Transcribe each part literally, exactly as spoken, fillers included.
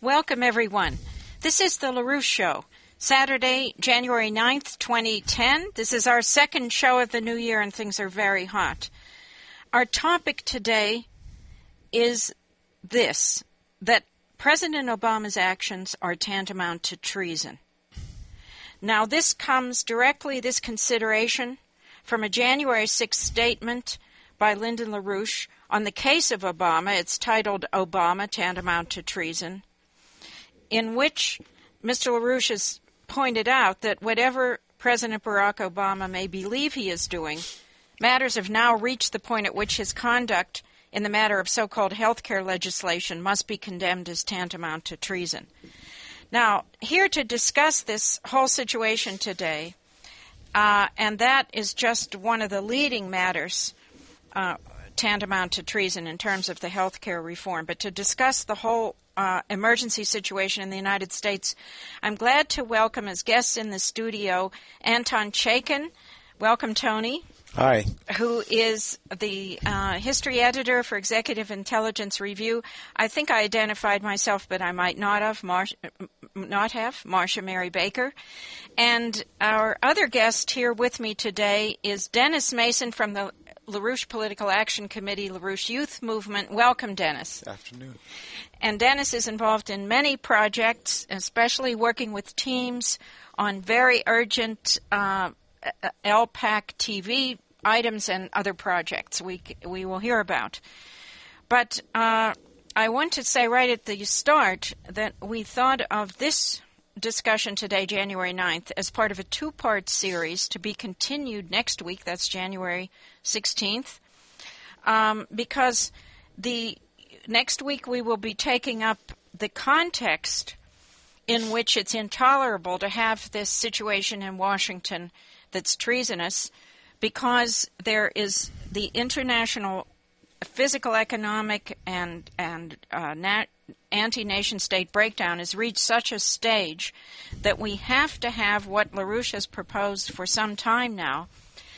Welcome, everyone. This is the LaRouche Show, Saturday, January ninth, twenty ten. This is our second show of the new year, and things are very hot. Our topic today is this, that President Obama's actions are tantamount to treason. Now, this comes directly, this consideration, from a January sixth statement by Lyndon LaRouche on the case of Obama. It's titled Obama, Tantamount to Treason, in which Mister LaRouche has pointed out that whatever President Barack Obama may believe he is doing, matters have now reached the point at which his conduct in the matter of so-called health care legislation must be condemned as tantamount to treason. Now, here to discuss this whole situation today, uh, and that is just one of the leading matters uh, tantamount to treason in terms of the health care reform, but to discuss the whole uh, emergency situation in the United States, I'm glad to welcome as guests in the studio Anton Chaikin. Welcome, Tony. Hi. Who is the uh, history editor for Executive Intelligence Review. I think I identified myself, but I might not have. Mar- not have. Marcia Mary Baker. And our other guest here with me today is Dennis Mason from the LaRouche Political Action Committee, LaRouche Youth Movement. Welcome, Dennis. Good afternoon. And Dennis is involved in many projects, especially working with teams on very urgent uh, L PAC T V items and other projects we we will hear about. But uh, I want to say right at the start that we thought of this discussion today, January ninth, as part of a two-part series to be continued next week. That's January sixteenth. Um, because the next week we will be taking up the context in which it's intolerable to have this situation in Washington that's treasonous, because there is the international physical, economic, and and uh, nat- anti-nation state breakdown has reached such a stage that we have to have what LaRouche has proposed for some time now,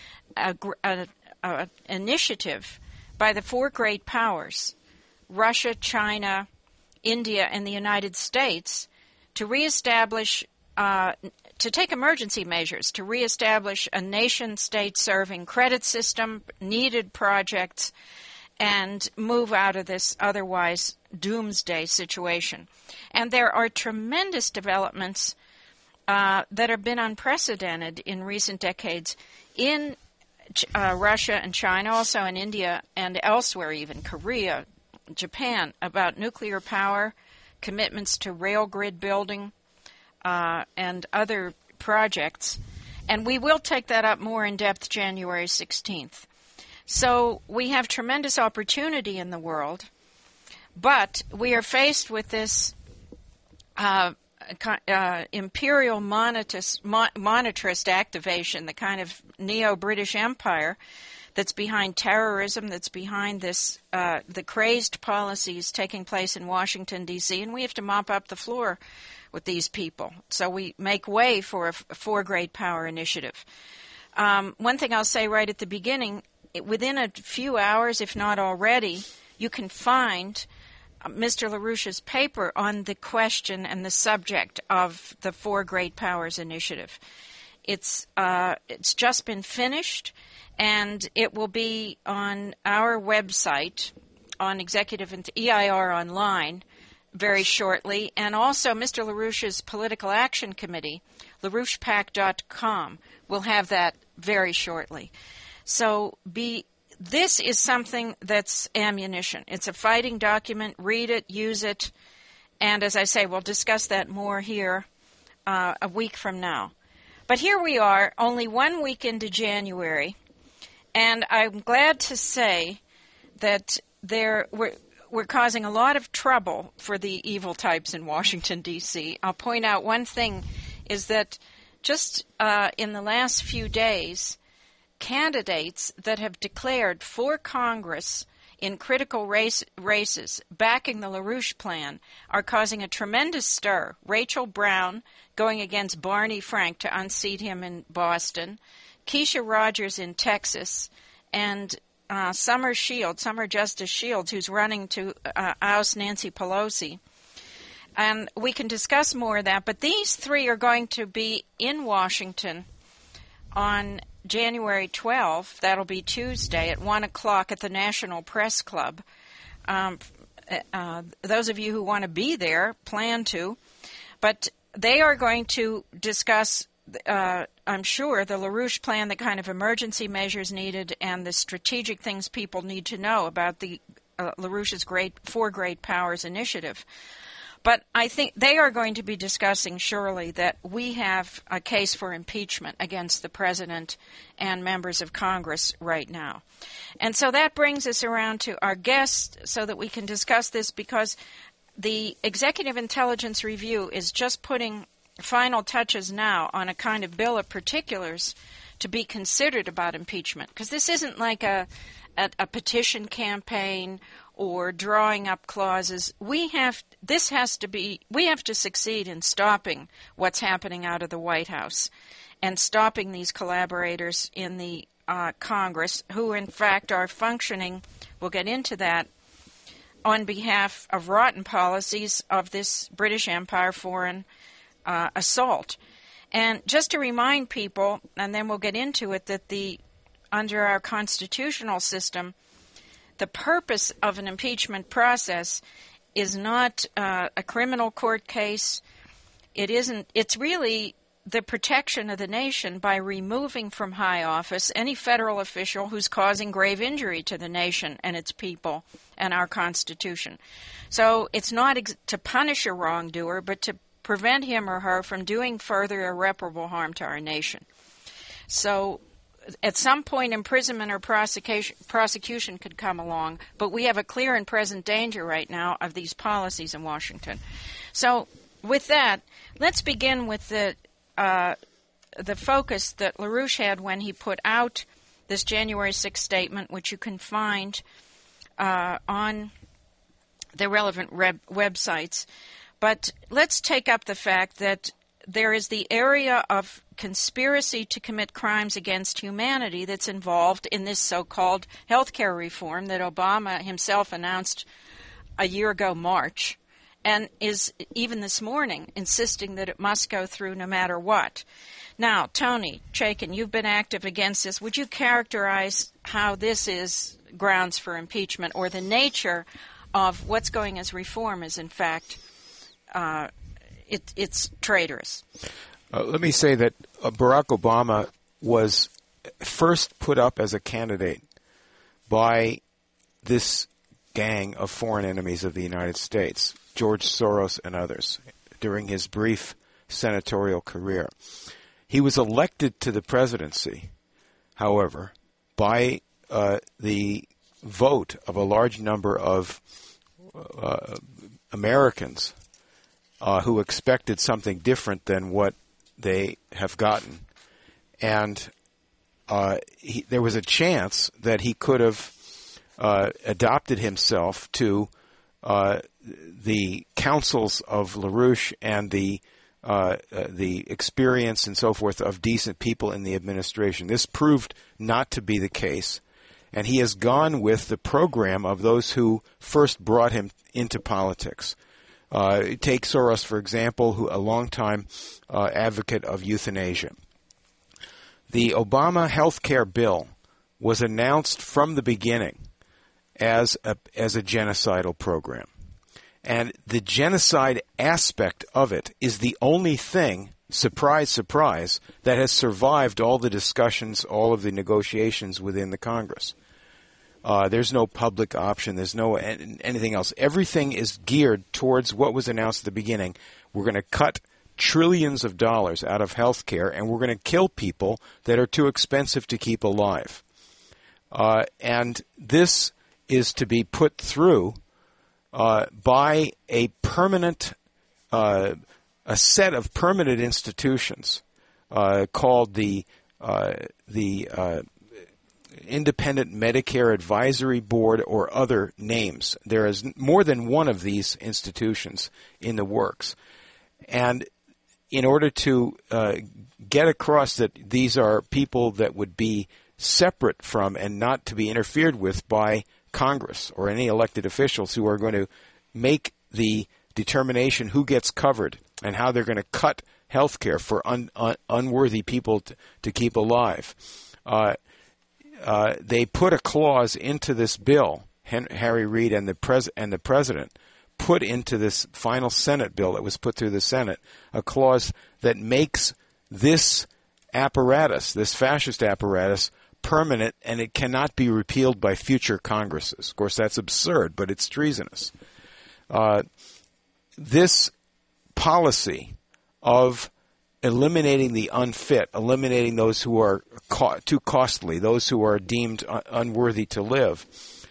a, a, a initiative by the four great powers, Russia, China, India, and the United States, to reestablish uh, to take emergency measures to reestablish a nation-state serving credit system, needed projects, and move out of this otherwise doomsday situation. And there are tremendous developments uh, that have been unprecedented in recent decades in uh, Russia and China, also in India and elsewhere, even Korea, Japan, about nuclear power, commitments to rail grid building, Uh, and other projects, and we will take that up more in depth January sixteenth. So we have tremendous opportunity in the world, but we are faced with this uh, uh, imperial monetarist, monetarist activation, the kind of neo-British Empire that's behind terrorism, that's behind this uh, the crazed policies taking place in Washington, D C, and we have to mop up the floor with these people. So we make way for a, a four great power initiative. Um, one thing I'll say right at the beginning, it, within a few hours, if not already, you can find uh, Mister LaRouche's paper on the question and the subject of the four great powers initiative. It's uh, it's just been finished, and it will be on our website, on Executive and E I R Online, very shortly, and also Mister LaRouche's Political Action Committee, LaRouche Pac dot com, will have that very shortly. So be this is something that's ammunition. It's a fighting document. Read it, use it, and as I say, we'll discuss that more here uh, a week from now. But here we are, only one week into January, and I'm glad to say that there were We're causing a lot of trouble for the evil types in Washington, D C. I'll point out one thing is that just uh, in the last few days, candidates that have declared for Congress in critical race, races backing the LaRouche plan are causing a tremendous stir. Rachel Brown going against Barney Frank to unseat him in Boston, Keisha Rogers in Texas, and uh, Summer Shields, Summer Justice Shields, who's running to uh, oust Nancy Pelosi. And we can discuss more of that. But these three are going to be in Washington on January twelfth. That'll be Tuesday at one o'clock at the National Press Club. Um, uh, those of you who want to be there, plan to. But they are going to discuss, uh, I'm sure, the LaRouche plan, the kind of emergency measures needed, and the strategic things people need to know about the uh, LaRouche's great Four Great Powers initiative. But I think they are going to be discussing, surely, that we have a case for impeachment against the President and members of Congress right now. And so that brings us around to our guest so that we can discuss this, because the Executive Intelligence Review is just putting final touches now on a kind of bill of particulars to be considered about impeachment. Because this isn't like a, a, a petition campaign or drawing up clauses. We have this has to be we have to succeed in stopping what's happening out of the White House and stopping these collaborators in the uh, Congress, who in fact are functioning, we'll get into that, on behalf of rotten policies of this British Empire foreign uh, assault. And just to remind people, and then we'll get into it, that the under our constitutional system, the purpose of an impeachment process is not uh, a criminal court case. It isn't. It's really the protection of the nation by removing from high office any federal official who's causing grave injury to the nation and its people and our Constitution. So it's not ex- to punish a wrongdoer, but to prevent him or her from doing further irreparable harm to our nation. So at some point, imprisonment or prosecution, prosecution could come along, but we have a clear and present danger right now of these policies in Washington. So with that, let's begin with the uh, the focus that LaRouche had when he put out this January sixth statement, which you can find uh, on the relevant reb- websites. But let's take up the fact that there is the area of conspiracy to commit crimes against humanity that's involved in this so-called health care reform that Obama himself announced a year ago, March, and is even this morning insisting that it must go through no matter what. Now, Tony Chaikin, you've been active against this. Would you characterize how this is grounds for impeachment, or the nature of what's going as reform is, in fact, uh, it, it's traitorous? Uh, let me say that uh, Barack Obama was first put up as a candidate by this gang of foreign enemies of the United States, George Soros and others, during his brief senatorial career. He was elected to the presidency, however, by uh, the vote of a large number of uh, Americans uh, who expected something different than what they have gotten. And uh, he, there was a chance that he could have uh, adopted himself to uh, the counsels of LaRouche and the uh, uh, the experience and so forth of decent people in the administration. This proved not to be the case, and he has gone with the program of those who first brought him into politics. Uh, take Soros, for example, who a longtime uh, advocate of euthanasia. The Obama health care bill was announced from the beginning as a, as a genocidal program. And the genocide aspect of it is the only thing, surprise, surprise, that has survived all the discussions, all of the negotiations within the Congress. Uh, there's no public option. There's no anything else. Everything is geared towards what was announced at the beginning. We're going to cut trillions of dollars out of health care, and we're going to kill people that are too expensive to keep alive. Uh, and this is to be put through uh, by a permanent, uh, a set of permanent institutions uh, called the uh, the uh, Independent Medicare Advisory Board, or other names. There is more than one of these institutions in the works. And in order to uh, get across that these are people that would be separate from and not to be interfered with by Congress or any elected officials who are going to make the determination who gets covered and how they're going to cut health care for un, un, unworthy people to, to keep alive. Uh, uh, they put a clause into this bill, Harry Reid and the, pres- and the president put into this final Senate bill that was put through the Senate, a clause that makes this apparatus, this fascist apparatus, permanent, and it cannot be repealed by future Congresses. Of course, that's absurd, but it's treasonous. Uh, this policy of eliminating the unfit, eliminating those who are co- too costly, those who are deemed un- unworthy to live,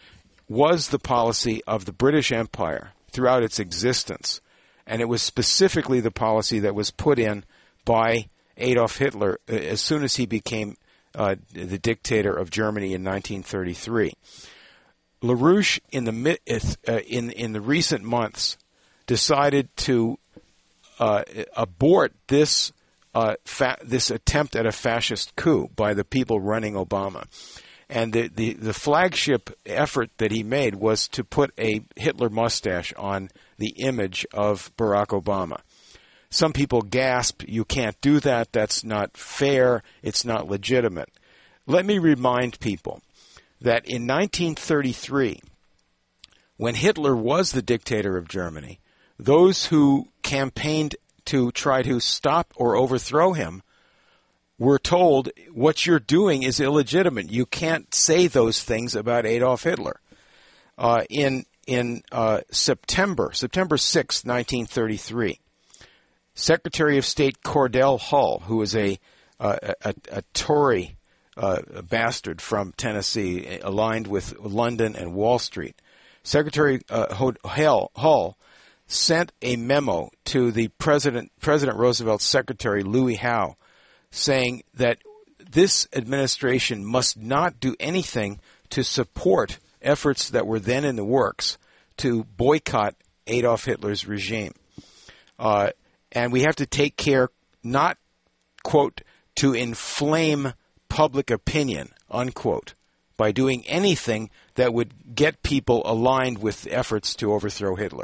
was the policy of the British Empire throughout its existence. And it was specifically the policy that was put in by Adolf Hitler as soon as he became uh, the dictator of Germany in nineteen thirty-three. LaRouche, in the uh, in in the recent months, decided to uh, abort this uh, fa- this attempt at a fascist coup by the people running Obama. And the, the, the flagship effort that he made was to put a Hitler mustache on the image of Barack Obama. Some people gasp, you can't do that, that's not fair, it's not legitimate. Let me remind people that in nineteen thirty-three, when Hitler was the dictator of Germany, those who campaigned to try to stop or overthrow him were told, what you're doing is illegitimate. You can't say those things about Adolf Hitler. Uh, in in uh, September, September sixth, nineteen thirty-three, Secretary of State Cordell Hull, who was a, uh, a, a Tory uh, bastard from Tennessee, aligned with London and Wall Street, Secretary uh, Hull sent a memo to the President, President Roosevelt's Secretary Louis Howe, saying that this administration must not do anything to support efforts that were then in the works to boycott Adolf Hitler's regime. Uh, and we have to take care not, quote, to inflame public opinion, unquote, by doing anything that would get people aligned with efforts to overthrow Hitler.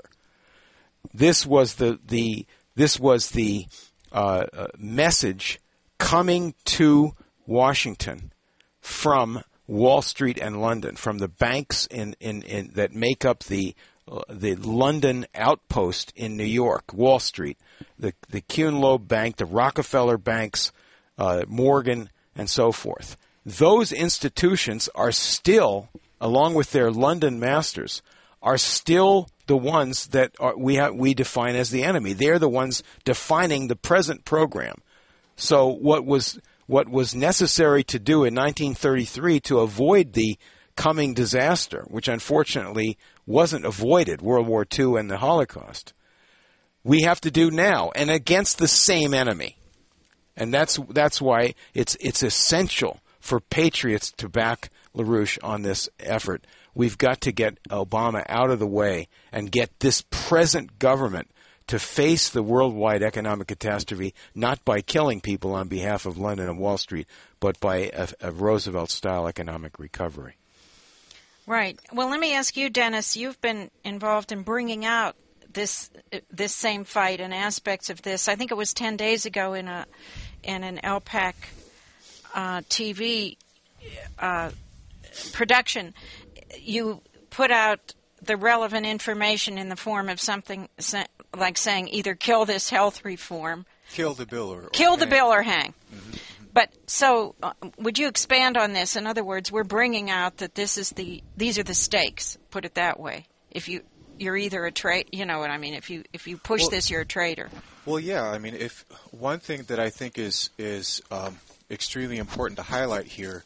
This was the, the this was the uh, uh, message coming to Washington from Wall Street and London, from the banks in, in, in that make up the uh, the London outpost in New York, Wall Street, the the Kuhn Loeb Bank, the Rockefeller banks, uh, Morgan, and so forth. Those institutions are still, along with their London masters, are still the ones that are, we have, we define as the enemy. They're the ones defining the present program. So what was what was necessary to do in nineteen thirty-three to avoid the coming disaster, which unfortunately wasn't avoided, World War Two and the Holocaust, we have to do now, and against the same enemy. And that's that's why it's it's essential for patriots to back LaRouche on this effort. We've got to get Obama out of the way and get this present government to face the worldwide economic catastrophe, not by killing people on behalf of London and Wall Street, but by a, a Roosevelt-style economic recovery. Right. Well, let me ask you, Dennis, you've been involved in bringing out this this same fight and aspects of this. I think it was ten days ago in a in an L PAC uh, T V uh, production. You put out the relevant information in the form of something like saying either kill this health reform, kill the bill or, or kill hang. the bill or hang. Mm-hmm. But so, uh, would you expand on this? In other words, we're bringing out that this is the these are the stakes. Put it that way. If you you're either a traitor, you know what I mean. If you if you push well, this, you're a traitor. Well, yeah. I mean, if one thing that I think is is um, extremely important to highlight here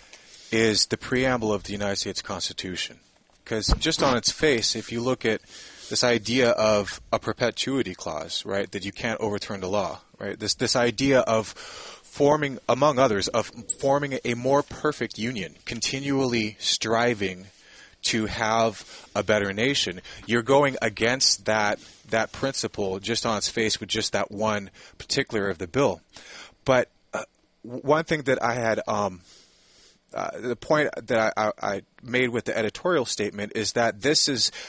is the preamble of the United States Constitution, because just on its face, if you look at this idea of a perpetuity clause, right, that you can't overturn the law, right, this this idea of forming, among others, of forming a more perfect union, continually striving to have a better nation, you're going against that that principle just on its face with just that one particular of the bill. But uh, one thing that I had, um, uh, the point that I, I, I made with the editorial statement is that this is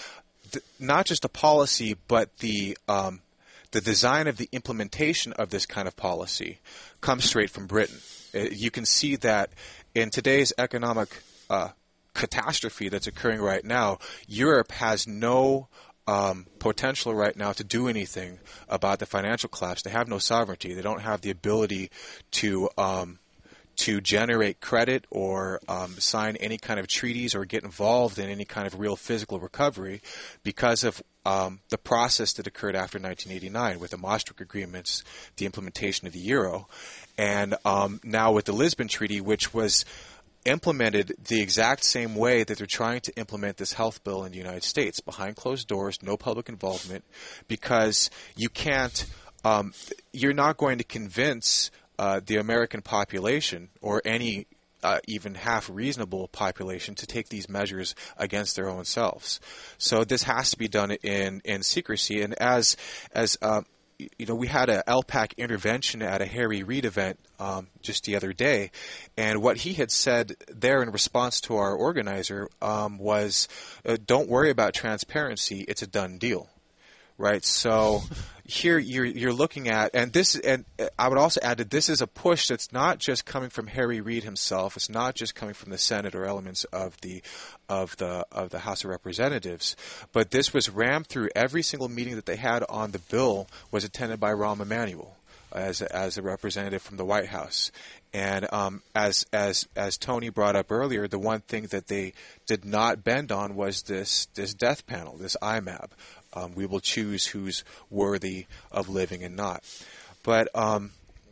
th- not just the policy, but the um, the design of the implementation of this kind of policy comes straight from Britain. Uh, you can see that in today's economic uh, catastrophe that's occurring right now, Europe has no um, potential right now to do anything about the financial collapse. They have no sovereignty. They don't have the ability to um, to generate credit or um, sign any kind of treaties or get involved in any kind of real physical recovery because of um, the process that occurred after nineteen eighty-nine with the Maastricht agreements, the implementation of the euro, and um, now with the Lisbon Treaty, which was implemented the exact same way that they're trying to implement this health bill in the United States, behind closed doors, no public involvement, because you can't, um, you're not going to convince uh, the American population or any uh, even half reasonable population to take these measures against their own selves. So this has to be done in, in secrecy. And as, as, um, you know, we had a L PAC intervention at a Harry Reid event um, just the other day, and what he had said there in response to our organizer um, was, uh, "Don't worry about transparency; it's a done deal." Right. So here you're you're looking at, and this, and I would also add that this is a push that's not just coming from Harry Reid himself. It's not just coming from the Senate or elements of the of the of the House of Representatives, but this was rammed through. Every single meeting that they had on the bill was attended by Rahm Emanuel as a, as a representative from the White House. And um, as as as Tony brought up earlier, the one thing that they did not bend on was this this death panel, this I M A B. Um, we will choose who's worthy of living and not. But um,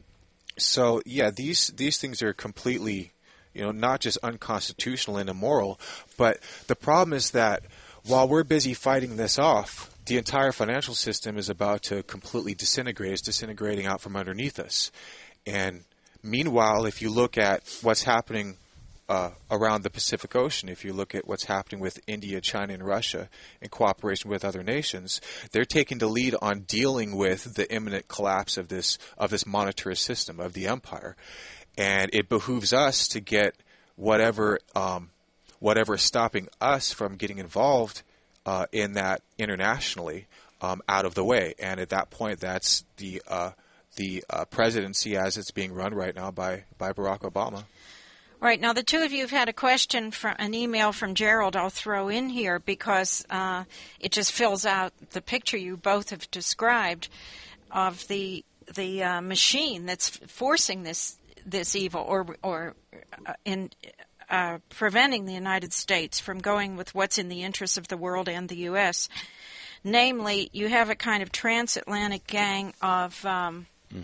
so yeah, these these things are completely, you know, not just unconstitutional and immoral, but the problem is that while we're busy fighting this off, the entire financial system is about to completely disintegrate. It's disintegrating out from underneath us. And meanwhile, if you look at what's happening uh, around the Pacific Ocean, if you look at what's happening with India, China, and Russia in cooperation with other nations, they're taking the lead on dealing with the imminent collapse of this of this monetarist system, of the empire. And it behooves us to get whatever um, whatever is stopping us from getting involved uh, in that internationally um, out of the way. And at that point, that's the uh, the uh, presidency as it's being run right now by, by Barack Obama. Right. Now, the two of you have had a question, from an email from Gerald I'll throw in here because uh, it just fills out the picture you both have described of the the uh, machine that's forcing this this evil or or uh, in uh, preventing the United States from going with what's in the interests of the world and the U S. Namely, you have a kind of transatlantic gang of um, mm-hmm.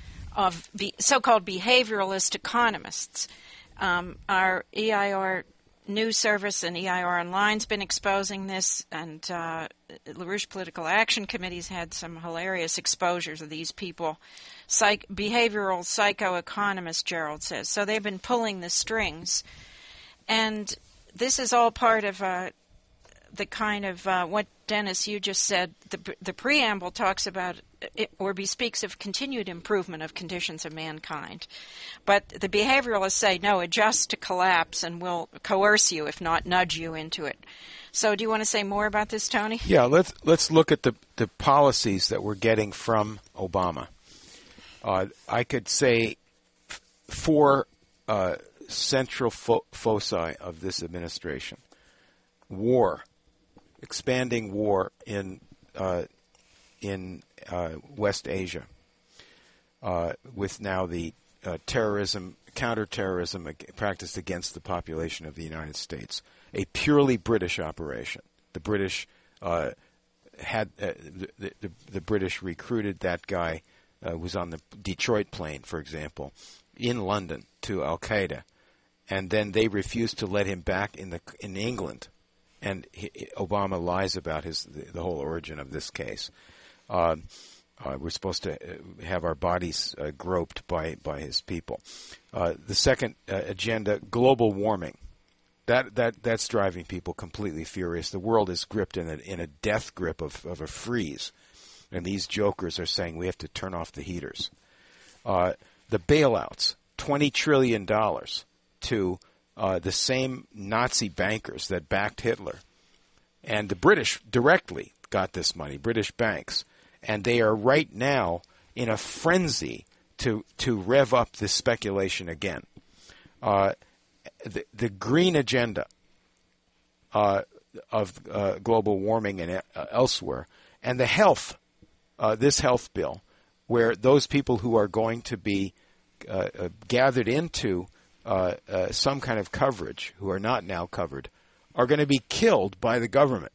of be, so-called behavioralist economists. Um, our E I R News Service and E I R Online's been exposing this, and uh, LaRouche Political Action Committee's had some hilarious exposures of these people. Psych- behavioral psychoeconomists, Gerald says. So they've been pulling the strings. And this is all part of uh, the kind of uh, what, Dennis, you just said. The, the preamble talks about, it, or bespeaks of continued improvement of conditions of mankind. But the behavioralists say, no, adjust to collapse and we'll coerce you, if not nudge you into it. So do you want to say more about this, Tony? Yeah, let's let's look at the, the policies that we're getting from Obama. Uh, I could say f- four uh, central fo- foci of this administration. War, expanding war in uh, in uh, West Asia, uh, with now the uh, terrorism, counterterrorism ag- practiced against the population of the United States. A purely British operation. The British uh, had uh, the, the the British recruited that guy. Uh, was on the Detroit plane, for example, in London to Al Qaeda, and then they refused to let him back in the in England. And he, Obama lies about his the, the whole origin of this case. Uh, uh, we're supposed to have our bodies uh, groped by by his people. Uh, the second uh, agenda: global warming. That that that's driving people completely furious. The world is gripped in a in a death grip of, of a freeze. And these jokers are saying we have to turn off the heaters. Uh, the bailouts, twenty trillion dollars to uh, the same Nazi bankers that backed Hitler. And the British directly got this money, British banks. And they are right now in a frenzy to to rev up this speculation again. Uh, the, the green agenda uh, of uh, global warming and uh, elsewhere, and the health, uh, this health bill, where those people who are going to be uh, uh, gathered into uh, uh, some kind of coverage, who are not now covered, are going to be killed by the government.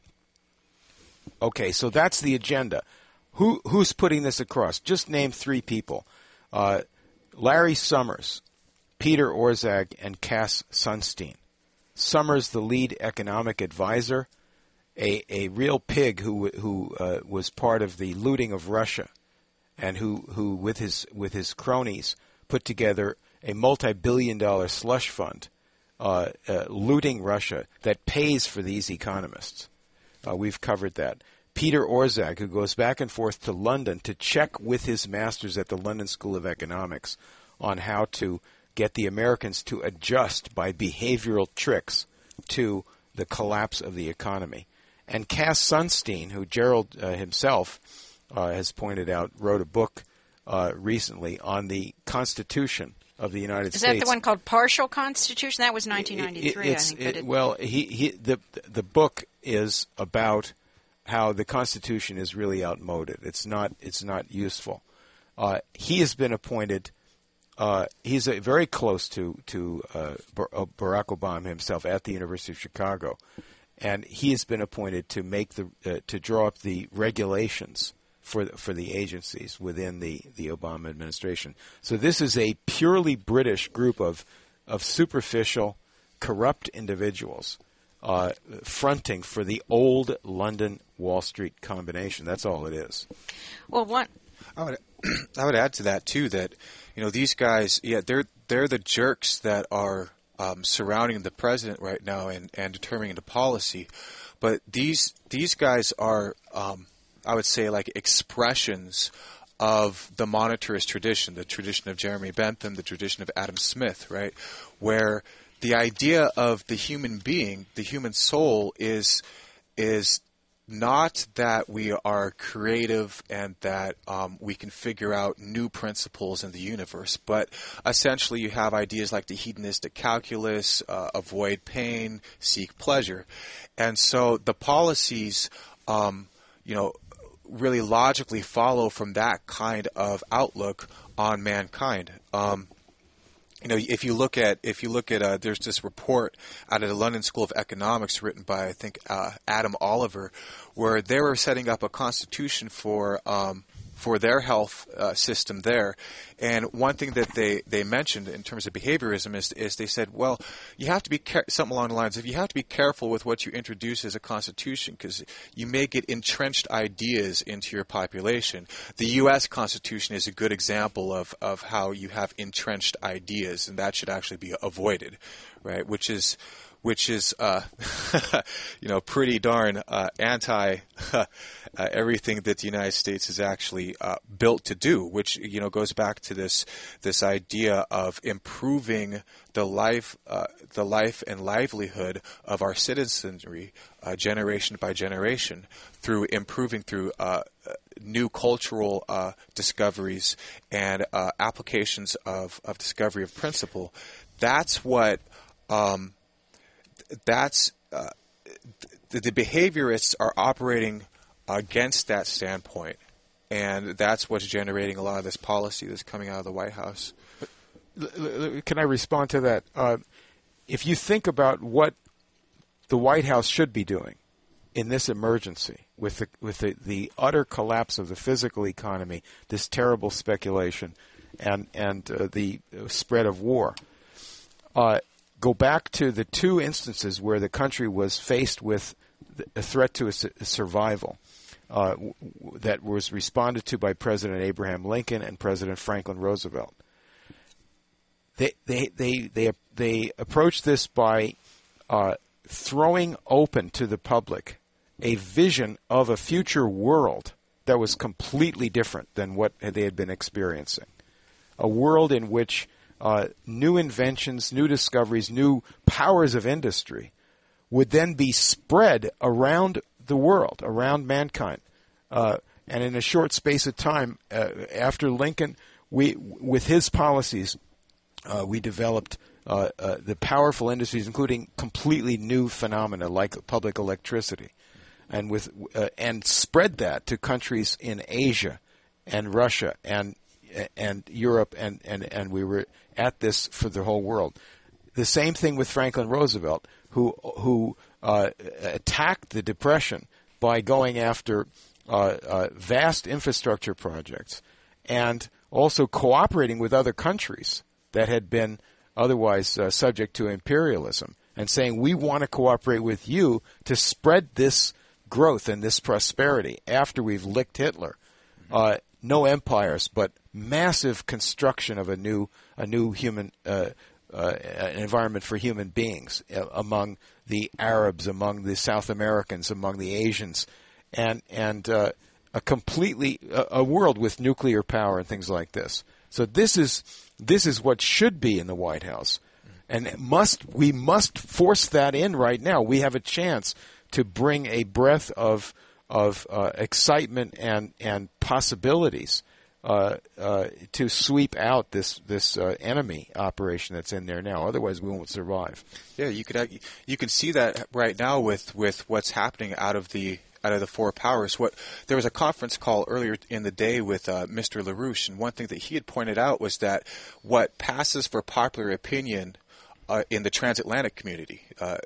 Okay, so that's the agenda. Who who's putting this across? Just name three people. Uh, Larry Summers, Peter Orszag, and Cass Sunstein. Summers, the lead economic advisor, a, a real pig who who uh, was part of the looting of Russia, and who, who with his with his cronies put together a multi-billion dollar slush fund uh, uh, looting Russia that pays for these economists. Uh, we've covered that. Peter Orszag, who goes back and forth to London to check with his masters at the London School of Economics on how to get the Americans to adjust by behavioral tricks to the collapse of the economy. And Cass Sunstein, who Gerald uh, himself uh, has pointed out, wrote a book uh, recently on the Constitution of the United Is States. Is that the one called Partial Constitution? That was nineteen ninety-three, it, it, I think. It, it, well, he, he, the, the book is about how the Constitution is really outmoded. It's not. It's not useful. Uh, he has been appointed. Uh, he's a, very close to to uh, Barack Obama himself at the University of Chicago, and he has been appointed to make the uh, to draw up the regulations for for the agencies within the, the Obama administration. So this is a purely British group of of superficial, corrupt individuals uh, fronting for the old London Wall Street combination. That's all it is. Well, one. I would I would add to that too that you know these guys, yeah, they're they're the jerks that are um, surrounding the president right now and, and determining the policy, but these these guys are um, I would say like expressions of the monetarist tradition, the tradition of Jeremy Bentham, the tradition of Adam Smith, right, where the idea of the human being, the human soul, is is not that we are creative and that um, we can figure out new principles in the universe, but essentially you have ideas like the hedonistic calculus, uh, avoid pain, seek pleasure. And so the policies, um, you know, really logically follow from that kind of outlook on mankind. Um, You know, if you look at if you look at uh, there's this report out of the London School of Economics written by I think uh, Adam Oliver, where they were setting up a constitution for um, for their health uh, system there. And one thing that they, they mentioned in terms of behaviorism is is they said, well, you have to be care- something along the lines of you have to be careful with what you introduce as a constitution because you may get entrenched ideas into your population. The U S Constitution is a good example of, of how you have entrenched ideas, and that should actually be avoided, right? Which is which is, uh, you know, pretty darn uh, anti uh, everything that the United States is actually uh, built to do, which, you know, goes back to this this idea of improving the life, uh, the life and livelihood of our citizenry, uh, generation by generation, through improving through uh, new cultural uh, discoveries and uh, applications of, of discovery of principle. That's what. Um, That's uh, the, the behaviorists are operating against that standpoint, and that's what's generating a lot of this policy that's coming out of the White House. Can I respond to that? Uh, if you think about what the White House should be doing in this emergency, with the with the, the utter collapse of the physical economy, this terrible speculation, and and uh, the spread of war. Uh, Go back to the two instances where the country was faced with a threat to its survival uh, w- that was responded to by President Abraham Lincoln and President Franklin Roosevelt. They they they they, they approached this by uh, throwing open to the public a vision of a future world that was completely different than what they had been experiencing. A world in which Uh, new inventions, new discoveries, new powers of industry would then be spread around the world, around mankind. Uh, and in a short space of time, uh, after Lincoln, we, with his policies, uh, we developed uh, uh, the powerful industries, including completely new phenomena like public electricity, and with uh, and spread that to countries in Asia and Russia and and Europe, and, and, and we were at this for the whole world. The same thing with Franklin Roosevelt, who who uh, attacked the Depression by going after uh, uh, vast infrastructure projects and also cooperating with other countries that had been otherwise uh, subject to imperialism, and saying, we want to cooperate with you to spread this growth and this prosperity after we've licked Hitler. Uh, no empires, but massive construction of a new a new human uh, uh, an environment for human beings uh, among the Arabs, among the South Americans, among the Asians, and and uh, a completely a, a world with nuclear power and things like this. So this is this is what should be in the White House, and it must we must force that in right now. We have a chance to bring a breath of of uh, excitement and and possibilities uh, uh, to sweep out this this uh, enemy operation that's in there now. Otherwise, we won't survive. Yeah, you could you can see that right now with, with what's happening out of the out of the four powers. What there was a conference call earlier in the day with uh, Mister LaRouche, and one thing that he had pointed out was that what passes for popular opinion uh, in the transatlantic community Uh,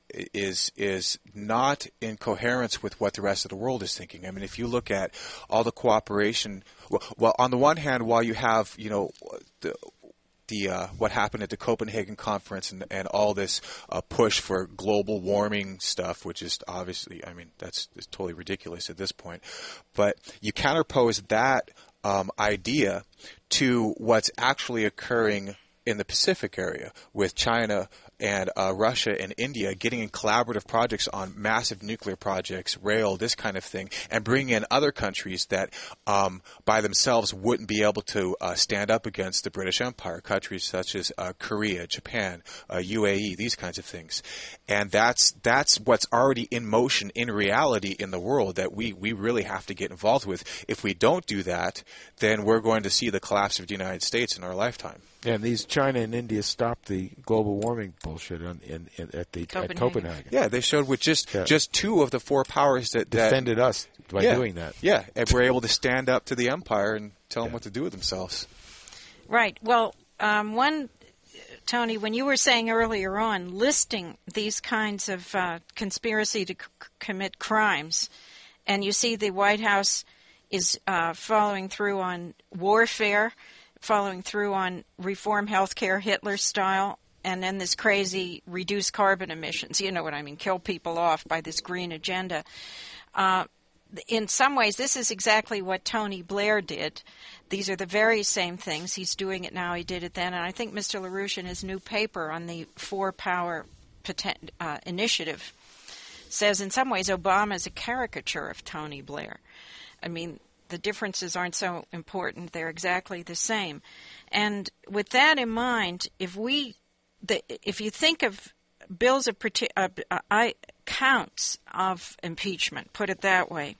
is is not in coherence with what the rest of the world is thinking. I mean, if you look at all the cooperation, well, well on the one hand, while you have, you know, the the uh, what happened at the Copenhagen conference and, and all this uh, push for global warming stuff, which is obviously, I mean, that's, that's totally ridiculous at this point. But you counterpose that um, idea to what's actually occurring in the Pacific area with China and uh, Russia and India getting in collaborative projects on massive nuclear projects, rail, this kind of thing, and bringing in other countries that um, by themselves wouldn't be able to uh, stand up against the British Empire, countries such as uh, Korea, Japan, uh, U A E, these kinds of things. And that's that's what's already in motion in reality in the world that we, we really have to get involved with. If we don't do that, then we're going to see the collapse of the United States in our lifetime. Yeah, and these China and India stopped the global warming bullshit on, in, in, at the Copenhagen. at Copenhagen. Yeah, they showed with just yeah. just two of the four powers that, that defended us by yeah, doing that. Yeah, and we're able to stand up to the empire and tell them yeah. what to do with themselves. Right. Well, um, one, Tony, when you were saying earlier on, listing these kinds of uh, conspiracy to c- commit crimes, and you see the White House is uh, following through on warfare, following through on reform healthcare Hitler style, and then this crazy reduce carbon emissions. You know what I mean, kill people off by this green agenda. Uh, in some ways, this is exactly what Tony Blair did. These are the very same things. He's doing it now. He did it then. And I think Mister LaRouche in his new paper on the four-power poten- uh, initiative says in some ways Obama is a caricature of Tony Blair. I mean, the differences aren't so important. They're exactly the same. And with that in mind, if we, the, if you think of bills of uh, uh, counts of impeachment, put it that way,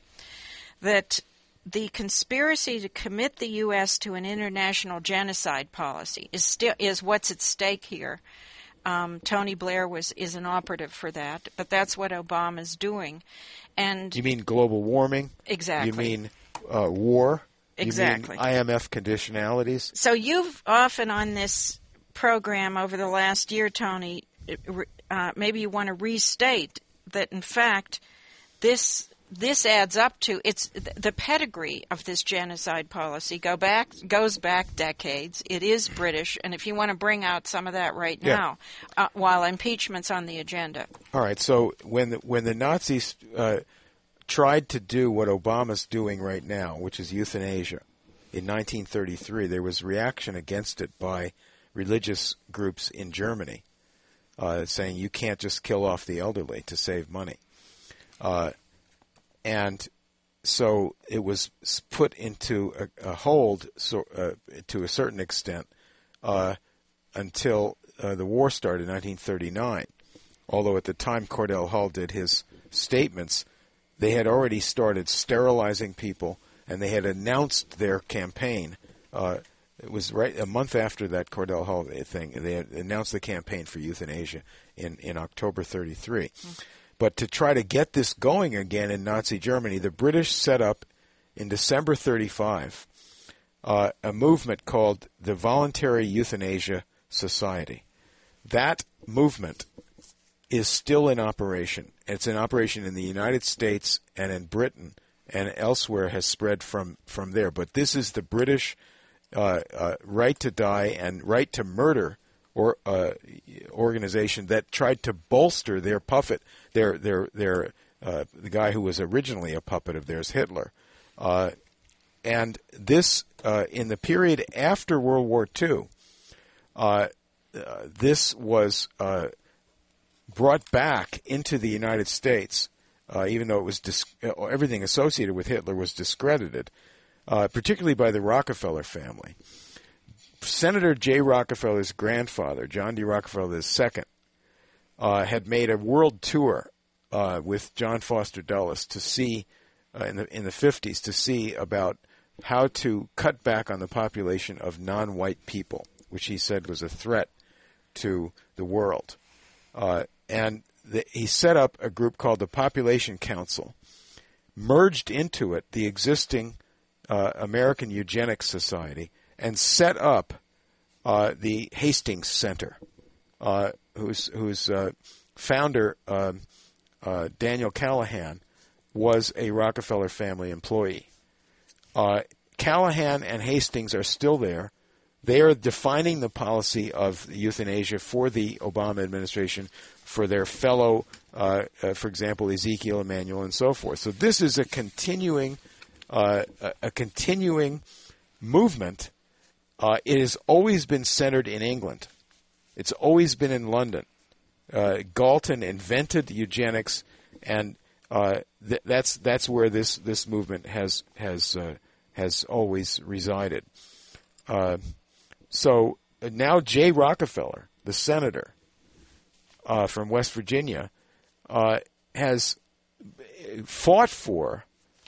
that the conspiracy to commit the U S to an international genocide policy is still is what's at stake here. Um, Tony Blair was is an operative for that, but that's what Obama's doing. And you mean global warming? Exactly. You mean Uh, war? Exactly. You mean I M F conditionalities? So you've often on this program over the last year, Tony, uh, maybe you want to restate that, in fact, this this adds up to it's the pedigree of this genocide policy go back goes back decades. It is British, and if you want to bring out some of that right yeah. now, uh, while impeachment's on the agenda. All right. So when the, when the Nazis uh, tried to do what Obama's doing right now, which is euthanasia, in nineteen thirty-three, there was reaction against it by religious groups in Germany, uh, saying you can't just kill off the elderly to save money. Uh, and so it was put into a, a hold so, uh, to a certain extent uh, until uh, the war started in nineteen thirty-nine. although at the time Cordell Hull did his statements, they had already started sterilizing people, and they had announced their campaign. Uh, it was right a month after that Cordell Hull thing. They had announced the campaign for euthanasia in, in October thirty-three. Mm. But to try to get this going again in Nazi Germany, the British set up in December thirty-five uh, a movement called the Voluntary Euthanasia Society. That movement is still in operation. It's in operation in the United States and in Britain, and elsewhere has spread from, from there. But this is the British uh, uh, right to die and right to murder or uh, organization that tried to bolster their puppet, their their their uh, the guy who was originally a puppet of theirs, Hitler. Uh, and this uh, in the period after World War Two, uh, uh, this was uh, brought back into the United States, uh, even though it was dis- everything associated with Hitler was discredited, uh, particularly by the Rockefeller family. Senator J. Rockefeller's grandfather, John D. Rockefeller the Second, uh, had made a world tour uh, with John Foster Dulles to see uh, in the in the fifties to see about how to cut back on the population of non-white people, which he said was a threat to the world. Uh, and the, he set up a group called the Population Council, merged into it the existing uh, American Eugenics Society, and set up uh, the Hastings Center, uh, whose whose uh, founder, uh, uh, Daniel Callahan, was a Rockefeller family employee. Uh, Callahan and Hastings are still there. They are defining the policy of euthanasia for the Obama administration, for their fellow, uh, uh, for example, Ezekiel Emanuel and so forth. So this is a continuing, uh, a, a continuing movement. Uh, it has always been centered in England. It's always been in London. Uh, Galton invented eugenics, and uh, th- that's that's where this, this movement has has uh, has always resided. Uh, so now Jay Rockefeller, the senator uh, from West Virginia, uh, has fought for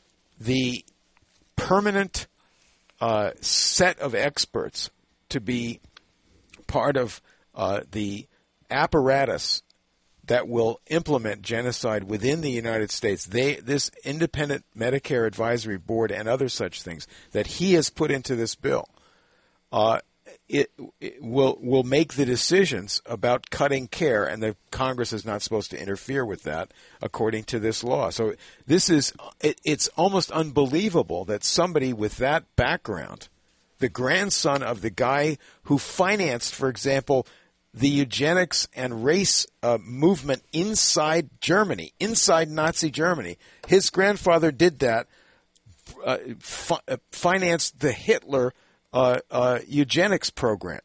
the permanent Uh, set of experts to be part of uh, the apparatus that will implement genocide within the United States. They, this independent Medicare advisory board and other such things that he has put into this bill, uh, it, it will will make the decisions about cutting care, and the Congress is not supposed to interfere with that according to this law. So this is it, it's almost unbelievable that somebody with that background, the grandson of the guy who financed, for example, the eugenics and race uh, movement inside Germany, inside Nazi Germany, his grandfather did that, uh, fi- uh, financed the Hitler Uh, uh, eugenics program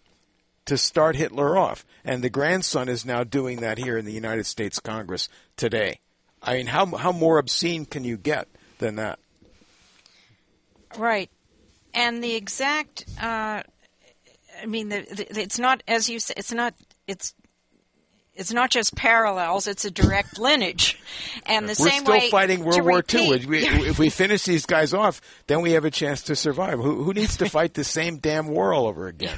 to start Hitler off. And the grandson is now doing that here in the United States Congress today. I mean, how how more obscene can you get than that? Right. And the exact, uh, I mean, the, the, it's not, as you say, it's not, it's, It's not just parallels; it's a direct lineage, and the We're same still way fighting World War repeat. Two. If we, if we finish these guys off, then we have a chance to survive. Who, who needs to fight the same damn war all over again?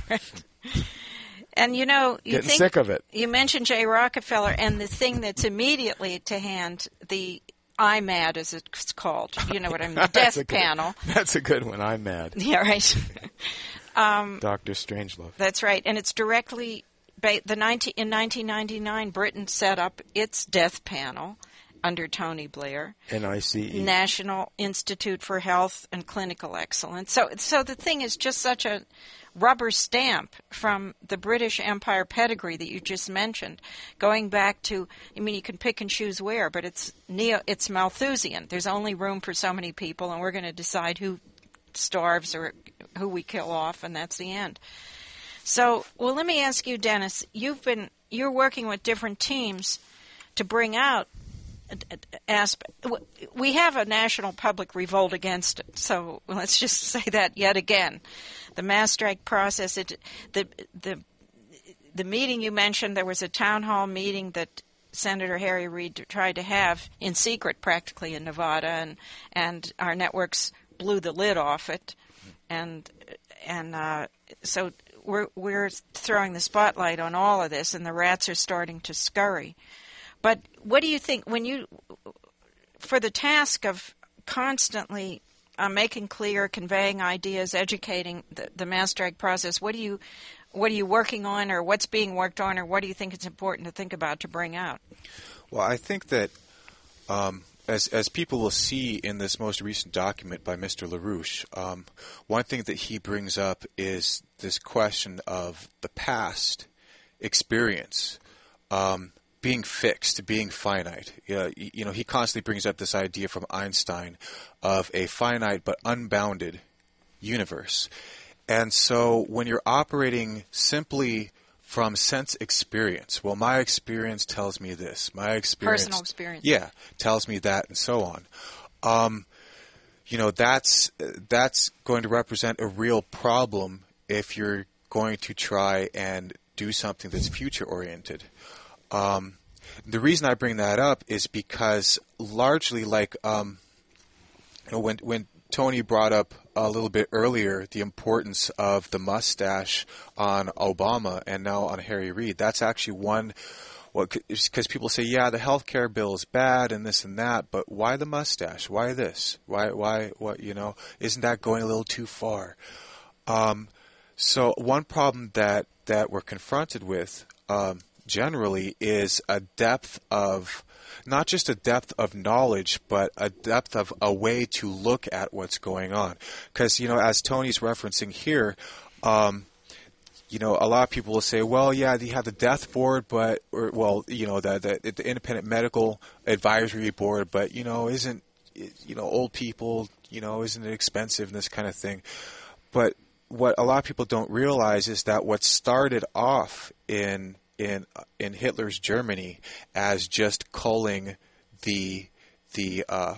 And you know, you Getting think, sick of it. You mentioned Jay Rockefeller, and the thing that's immediately to hand, the I M A D, as it's called. You know what I mean? The death good, panel. That's a good one. I'm mad. Yeah, right. um, Doctor Strangelove. That's right, and it's directly. The nineteen, in nineteen ninety-nine, Britain set up its death panel under Tony Blair, N I C E, National Institute for Health and Clinical Excellence. So, so the thing is just such a rubber stamp from the British Empire pedigree that you just mentioned, going back to. I mean, you can pick and choose where, but it's neo, it's Malthusian. There's only room for so many people, and we're going to decide who starves or who we kill off, and that's the end. So, well, let me ask you, Dennis. You've been you're working with different teams to bring out aspect. We have a national public revolt against it. So let's just say that yet again, the mass strike process. It the the the meeting you mentioned. There was a town hall meeting that Senator Harry Reid tried to have in secret practically in Nevada, and and our networks blew the lid off it. And and uh, so we're we're throwing the spotlight on all of this, and the rats are starting to scurry. But what do you think when you, for the task of constantly uh, making clear, conveying ideas, educating the, the mass drag process, what do you what are you working on, or what's being worked on, or what do you think it's important to think about to bring out? Well, I think that um, as as people will see in this most recent document by Mister LaRouche, um, one thing that he brings up is this question of the past experience um, being fixed, being finite. Uh, you know, he constantly brings up this idea from Einstein of a finite but unbounded universe. And so when you're operating simply from sense experience, well, my experience tells me this. My experience, personal experience, yeah, tells me that, and so on. Um, you know, that's that's going to represent a real problem if you're going to try and do something that's future oriented. Um, the reason I bring that up is because largely, like um, you know, when when Tony brought up a little bit earlier the importance of the mustache on Obama and now on Harry Reid. That's actually one, well, because people say, yeah, the health care bill is bad and this and that, but why the mustache? Why this? Why, why, what, you know, isn't that going a little too far? Um, so one problem that, that we're confronted with um, generally is a depth of not just a depth of knowledge, but a depth of a way to look at what's going on. Because, you know, as Tony's referencing here, um, you know, a lot of people will say, well, yeah, you have the death board, but, or, well, you know, the, the, the independent medical advisory board, but, you know, isn't, you know, old people, you know, isn't it expensive and this kind of thing. But what a lot of people don't realize is that what started off in in in Hitler's Germany as just culling the the uh,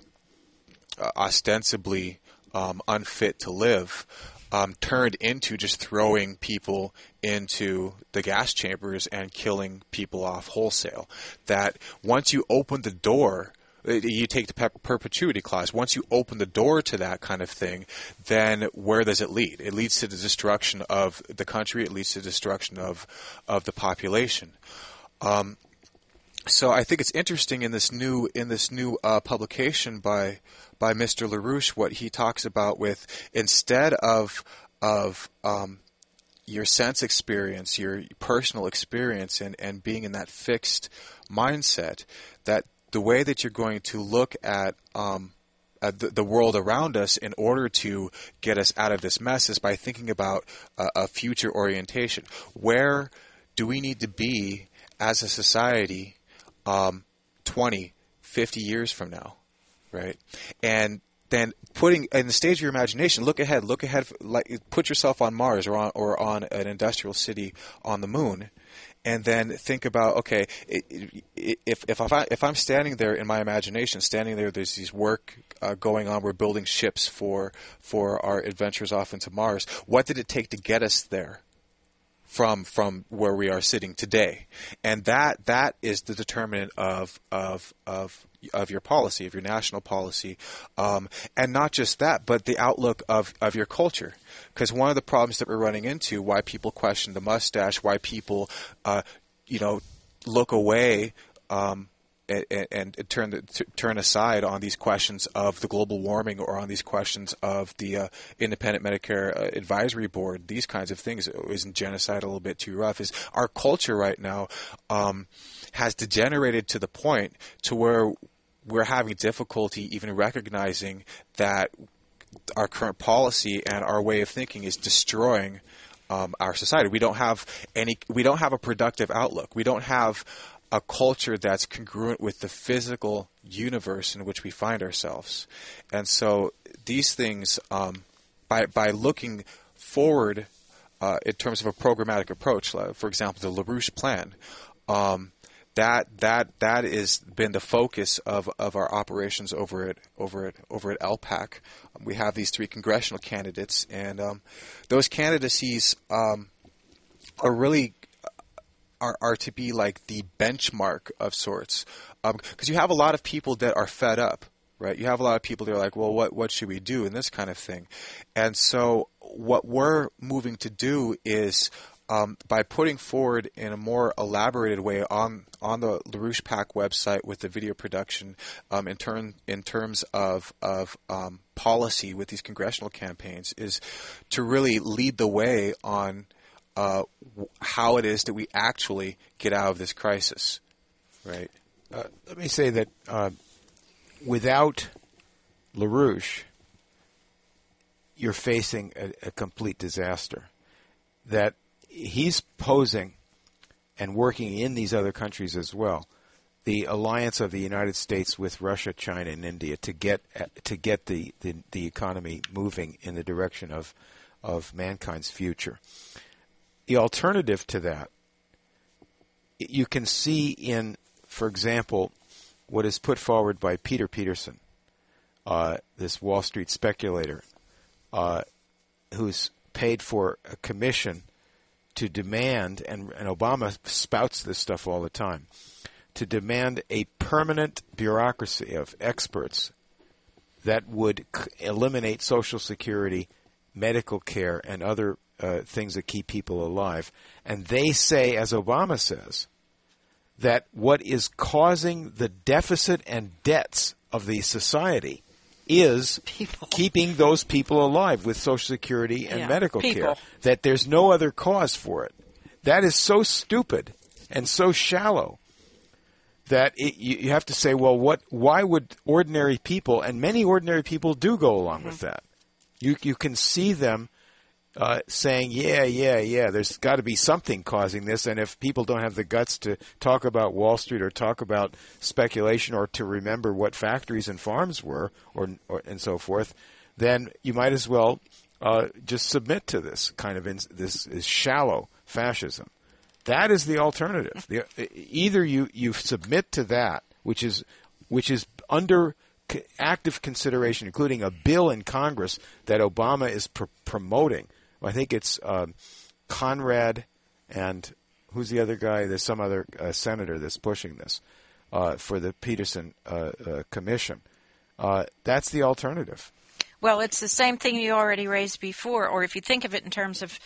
uh, ostensibly um, unfit to live um, turned into just throwing people into the gas chambers and killing people off wholesale. That once you open the door, you take the perpetuity clause. Once you open the door to that kind of thing, then where does it lead? It leads to the destruction of the country. It leads to the destruction of of the population. Um, so I think it's interesting in this new in this new uh, publication by by Mister LaRouche what he talks about with instead of of um, your sense experience, your personal experience, and, and being in that fixed mindset, that the way that you're going to look at, um, at the, the world around us in order to get us out of this mess is by thinking about uh, a future orientation. Where do we need to be as a society um, twenty, fifty years from now, right? And then putting in the stage of your imagination, look ahead, look ahead, like put yourself on Mars or on or on an industrial city on the moon. And then think about, okay, if if I if I'm standing there in my imagination, standing there, there's these work uh, going on. We're building ships for for our adventures off into Mars. What did it take to get us there from from where we are sitting today? And that that is the determinant of of of of your policy, of your national policy, um, and not just that, but the outlook of, of your culture. Because one of the problems that we're running into, why people question the mustache, why people, uh, you know, look away um, and, and, and turn the, t- turn aside on these questions of the global warming or on these questions of the uh, Independent Medicare uh, Advisory Board, these kinds of things, isn't genocide a little bit too rough? Is our culture right now um, has degenerated to the point to where we're having difficulty even recognizing that our current policy and our way of thinking is destroying um, our society. We don't have any. We don't have a productive outlook. We don't have a culture that's congruent with the physical universe in which we find ourselves. And so these things, um, by by looking forward uh, in terms of a programmatic approach, like, for example, the LaRouche Plan. Um, That that that has been the focus of, of our operations over at over at over at L PAC. Um, we have these three congressional candidates, and um, those candidacies um, are really are, are to be like the benchmark of sorts. Because um, you have a lot of people that are fed up, right? You have a lot of people that are like, well, what, what should we do? And this kind of thing. And so what we're moving to do is um, by putting forward in a more elaborated way on on the LaRouche PAC website with the video production um, in, turn, in terms of, of um, policy with these congressional campaigns is to really lead the way on uh, how it is that we actually get out of this crisis, right? Uh, let me say that uh, without LaRouche, you're facing a, a complete disaster. That he's posing and working in these other countries as well, the alliance of the United States with Russia, China, and India to get to get the, the, the economy moving in the direction of of mankind's future. The alternative to that, you can see in, for example, what is put forward by Peter Peterson, uh, this Wall Street speculator, uh, who's paid for a commission to demand, and, and Obama spouts this stuff all the time, to demand a permanent bureaucracy of experts that would c- eliminate Social Security, medical care, and other uh, things that keep people alive. And they say, as Obama says, that what is causing the deficit and debts of the society is people. keeping those people alive with Social Security and yeah, medical people. care, that there's no other cause for it. That is so stupid and so shallow that it, you, you have to say, well, what? Why would ordinary people, and many ordinary people do go along mm-hmm. with that. You you can see them uh, saying, yeah, yeah, yeah, there's got to be something causing this, and if people don't have the guts to talk about Wall Street or talk about speculation or to remember what factories and farms were or, or and so forth, then you might as well uh, just submit to this kind of in, this is shallow fascism. That is the alternative. The, either you, you submit to that, which is which is under active consideration, including a bill in Congress that Obama is pr- promoting. I think it's um, Conrad and who's the other guy? There's some other uh, senator that's pushing this uh, for the Peterson uh, uh, Commission. Uh, that's the alternative. Well, it's the same thing you already raised before, or if you think of it in terms of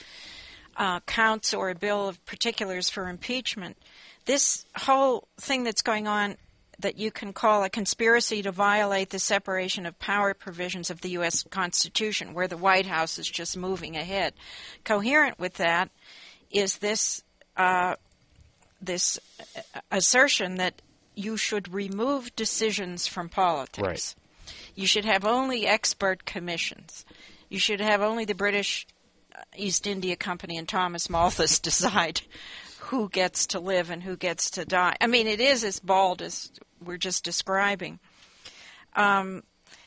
uh, counts or a bill of particulars for impeachment, this whole thing that's going on that you can call a conspiracy to violate the separation of power provisions of the U S Constitution, where the White House is just moving ahead. Coherent with that is this uh, this assertion that you should remove decisions from politics. Right. You should have only expert commissions. You should have only the British East India Company and Thomas Malthus decide who gets to live and who gets to die. I mean, it is as bald as we're just describing. Um,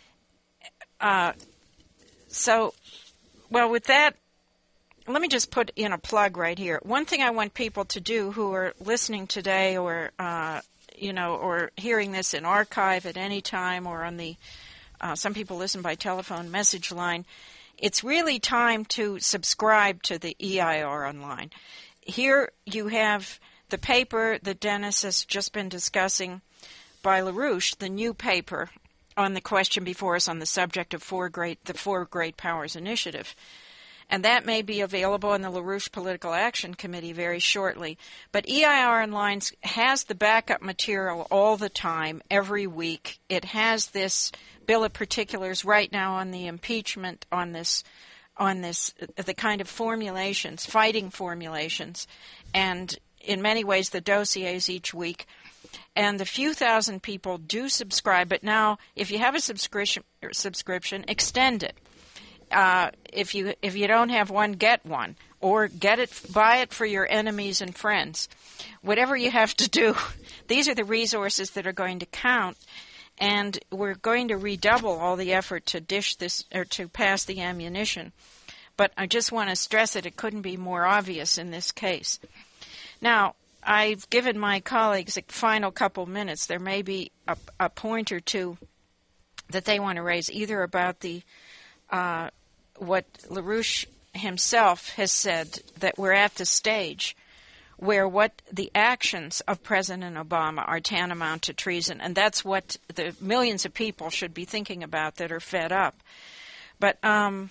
uh, so, well, with that, let me just put in a plug right here. One thing I want people to do who are listening today or, uh, you know, or hearing this in archive at any time or on the, uh, some people listen by telephone message line, it's really time to subscribe to the E I R Online. Here you have the paper that Dennis has just been discussing by LaRouche, the new paper on the question before us on the subject of four great, the Four Great Powers Initiative. And that may be available in the LaRouche Political Action Committee very shortly. But E I R Online has the backup material all the time, every week. It has this bill of particulars right now on the impeachment, on this on this, the kind of formulations, fighting formulations, and in many ways the dossiers each week. And the few thousand people do subscribe, but now if you have a subscription, subscription, extend it. Uh, if you if you don't have one, get one, or get it, buy it for your enemies and friends. Whatever you have to do, these are the resources that are going to count. And we're going to redouble all the effort to dish this or to pass the ammunition. But I just want to stress that it couldn't be more obvious in this case. Now, I've given my colleagues a final couple minutes. There may be a, a point or two that they want to raise, either about the uh, what LaRouche himself has said, that we're at the stage where what the actions of President Obama are tantamount to treason, and that's what the millions of people should be thinking about that are fed up. But um,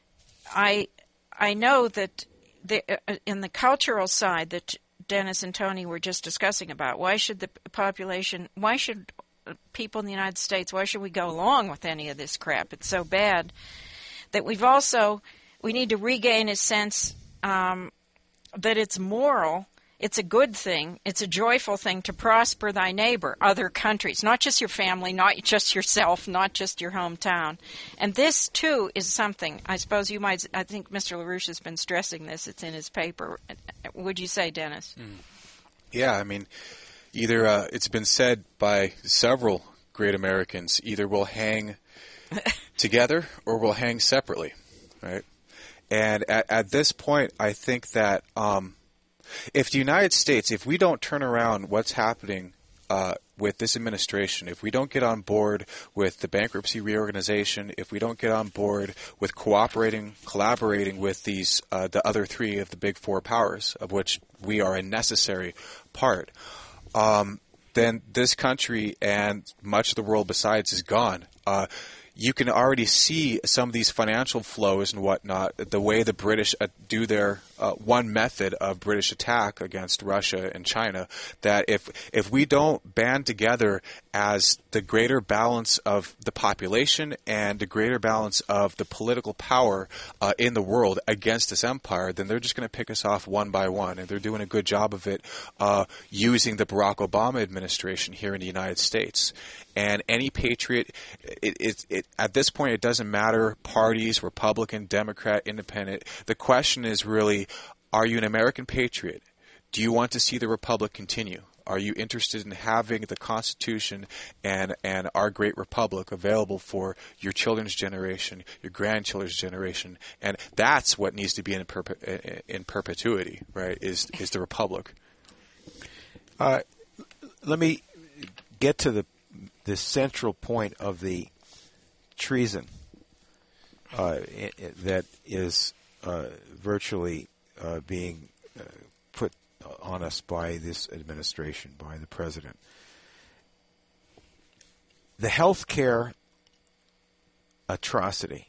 I I know that the, uh, in the cultural side that Dennis and Tony were just discussing about, why should the population, why should people in the United States, why should we go along with any of this crap? It's so bad that we've also, we need to regain a sense um, that it's moral, it's a good thing, it's a joyful thing to prosper thy neighbor, other countries, not just your family, not just yourself, not just your hometown. And this, too, is something, I suppose you might, I think Mister LaRouche has been stressing this, it's in his paper. Would you say, Dennis? Mm. Yeah, I mean, either uh, it's been said by several great Americans, either we'll hang together or we'll hang separately, right? And at, at this point, I think that um, if the United States, if we don't turn around what's happening uh, with this administration, if we don't get on board with the bankruptcy reorganization, if we don't get on board with cooperating, collaborating with these uh, the other three of the big four powers, of which we are a necessary part, um, then this country and much of the world besides is gone. Uh, You can already see some of these financial flows and whatnot, the way the British do their uh, one method of British attack against Russia and China, that if if we don't band together as the greater balance of the population and the greater balance of the political power uh, in the world against this empire, then they're just going to pick us off one by one. And they're doing a good job of it uh, using the Barack Obama administration here in the United States. And any patriot, it, it, it, at this point, it doesn't matter parties, Republican, Democrat, Independent. The question is really, are you an American patriot? Do you want to see the Republic continue? Are you interested in having the Constitution and, and our great Republic available for your children's generation, your grandchildren's generation? And that's what needs to be in, perpe- in perpetuity, right, is, is the Republic. Uh, let me get to the the central point of the treason uh, I- I- that is uh, virtually uh, being uh, put on us by this administration, by the president. The health care atrocity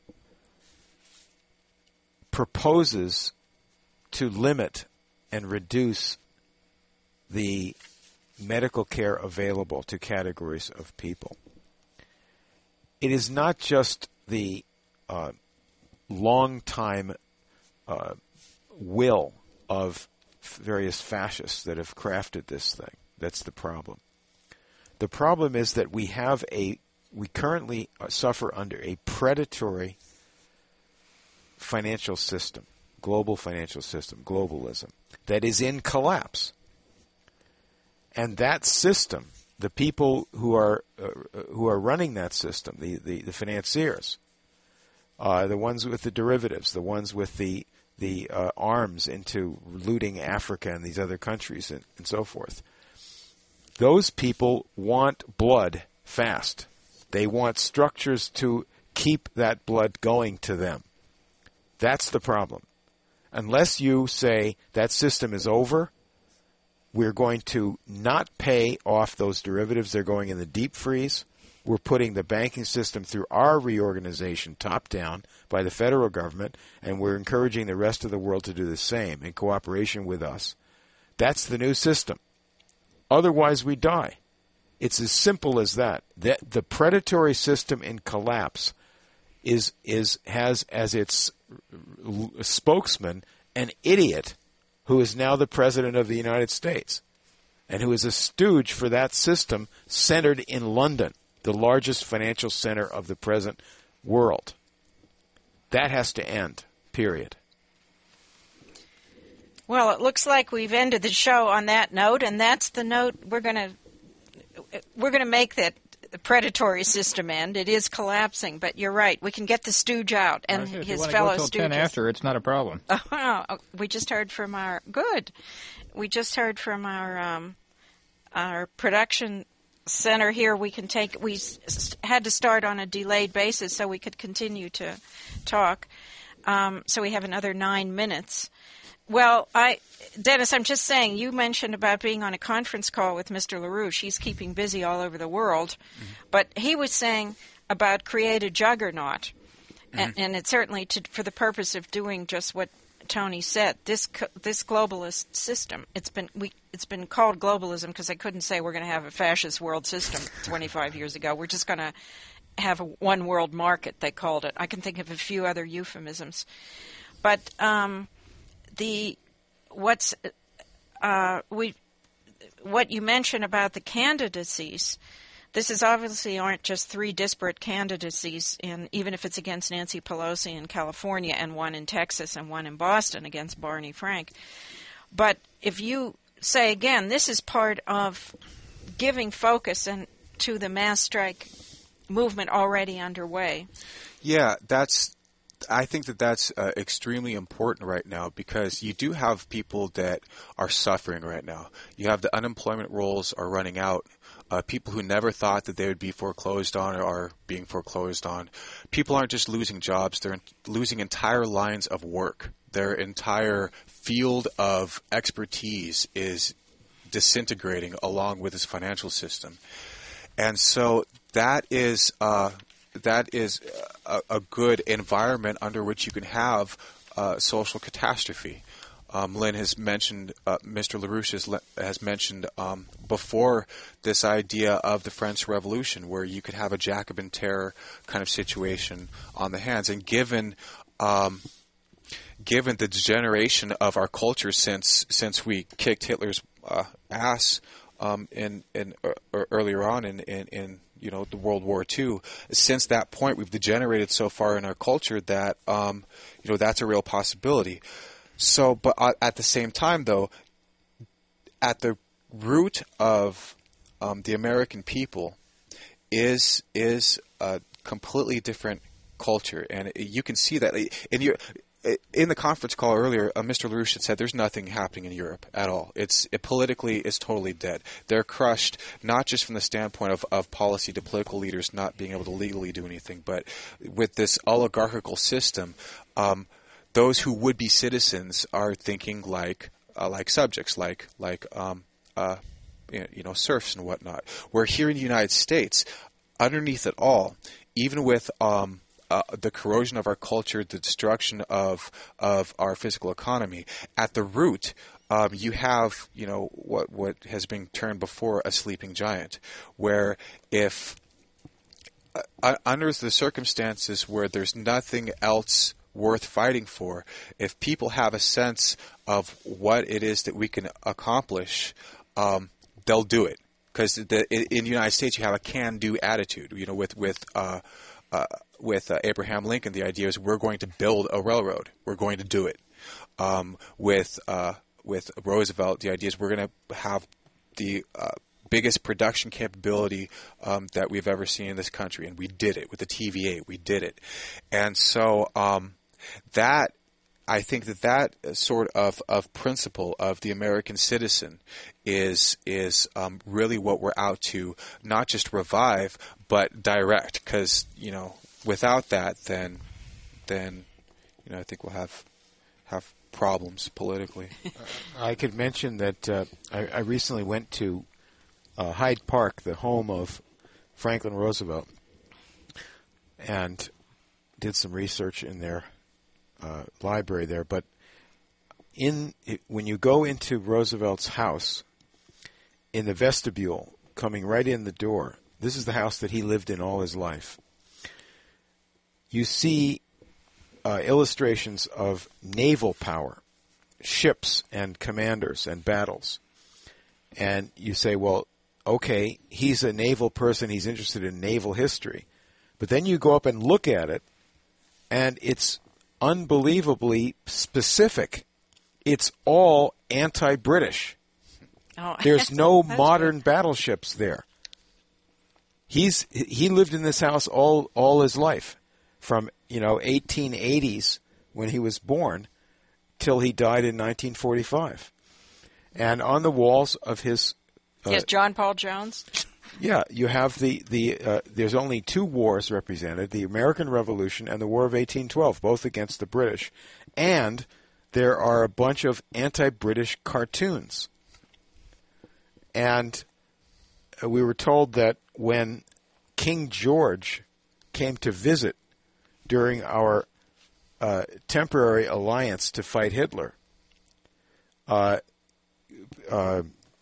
proposes to limit and reduce the medical care available to categories of people. It is not just the uh, long-time uh, will of various fascists that have crafted this thing that's the problem. The problem is that we have a we currently suffer under a predatory financial system, global financial system, globalism, that is in collapse. And that system, the people who are uh, who are running that system, the, the, the financiers, uh, the ones with the derivatives, the ones with the the uh, arms into looting Africa and these other countries and, and so forth, those people want blood fast. They want structures to keep that blood going to them. That's the problem. Unless you say that system is over, we're going to not pay off those derivatives. They're going in the deep freeze. We're putting the banking system through our reorganization top down by the federal government, and we're encouraging the rest of the world to do the same in cooperation with us. That's the new system. Otherwise, we die. It's as simple as that. The, the predatory system in collapse is is has as its spokesman an idiot who is now the President of the United States and who is a stooge for that system centered in London, the largest financial center of the present world. That has to end, period. Well, it looks like we've ended the show on that note, and that's the note we're going to we're going to make that the predatory system end. It is collapsing, but you're right. We can get the stooge out and if his you want fellow to go till stooges. ten after, it's not a problem. Oh, we just heard from our good. We just heard from our um, our production center here. We can take. We s- had to start on a delayed basis so we could continue to talk. Um, so we have another nine minutes. Well, I, Dennis, I'm just saying, you mentioned about being on a conference call with Mister LaRouche. He's keeping busy all over the world. Mm-hmm. But he was saying about create a juggernaut. Mm-hmm. And, and it's certainly to, for the purpose of doing just what Tony said. This this globalist system, it's been we it's been called globalism because I couldn't say we're going to have a fascist world system twenty-five years ago. We're just going to have a one world market, they called it. I can think of a few other euphemisms. But um, the what's uh, we what you mentioned about the candidacies, this is obviously aren't just three disparate candidacies, in, even if it's against Nancy Pelosi in California and one in Texas and one in Boston against Barney Frank. But if you say, again, this is part of giving focus and to the mass strike movement already underway. Yeah, that's. I think that that's uh, extremely important right now because you do have people that are suffering right now. You have the unemployment rolls are running out. Uh, people who never thought that they would be foreclosed on are being foreclosed on. People aren't just losing jobs, they're losing entire lines of work. Their entire field of expertise is disintegrating along with this financial system. And so that is uh, that is a, a good environment under which you can have uh, social catastrophe. Um, Lynn has mentioned, uh, Mister LaRouche has, le- has mentioned um, before this idea of the French Revolution, where you could have a Jacobin terror kind of situation on the hands. And given um, given the degeneration of our culture since since we kicked Hitler's uh, ass um, in in uh, earlier on in, in in you know the World War Two, since that point we've degenerated so far in our culture that um, you know that's a real possibility. So, but at the same time, though, at the root of um, the American people is is a completely different culture, and you can see that in your in the conference call earlier. Uh, Mister LaRouche had said there's nothing happening in Europe at all. It's it politically is totally dead. They're crushed not just from the standpoint of, of policy to political leaders not being able to legally do anything, but with this oligarchical system. Um, Those who would be citizens are thinking like uh, like subjects, like like um, uh, you know serfs and whatnot. Where here in the United States, underneath it all, even with um, uh, the corrosion of our culture, the destruction of of our physical economy, at the root, um, you have you know what what has been termed before a sleeping giant, where if uh, under the circumstances where there's nothing else worth fighting for, if people have a sense of what it is that we can accomplish, um, they'll do it. Because in the United States, you have a can-do attitude. You know, with with uh, uh, with uh, Abraham Lincoln, the idea is we're going to build a railroad. We're going to do it. Um, with uh, with Roosevelt, the idea is we're going to have the uh, biggest production capability um, that we've ever seen in this country, and we did it with the T V A. We did it, and so. Um, That, I think that that sort of, of principle of the American citizen is is um, really what we're out to not just revive but direct. Because you know, without that, then then you know, I think we'll have have problems politically. I could mention that uh, I, I recently went to uh, Hyde Park, the home of Franklin Roosevelt, and did some research in there. Uh, library there, but in it, when you go into Roosevelt's house, in the vestibule, coming right in the door, this is the house that he lived in all his life. You see uh, illustrations of naval power, ships and commanders and battles, and you say, well, okay, he's a naval person, he's interested in naval history, but then you go up and look at it, and it's unbelievably specific. It's all anti-British. Oh, There's no that's modern good. battleships there. He's he lived in this house all all his life, from you know eighteen eighties when he was born till he died in nineteen forty-five. And on the walls of his uh, yes, John Paul Jones. Yeah, you have the the. Uh, there's only two wars represented: the American Revolution and the War of eighteen twelve, both against the British, and there are a bunch of anti-British cartoons. And we were told that when King George came to visit during our uh, temporary alliance to fight Hitler, uh, uh,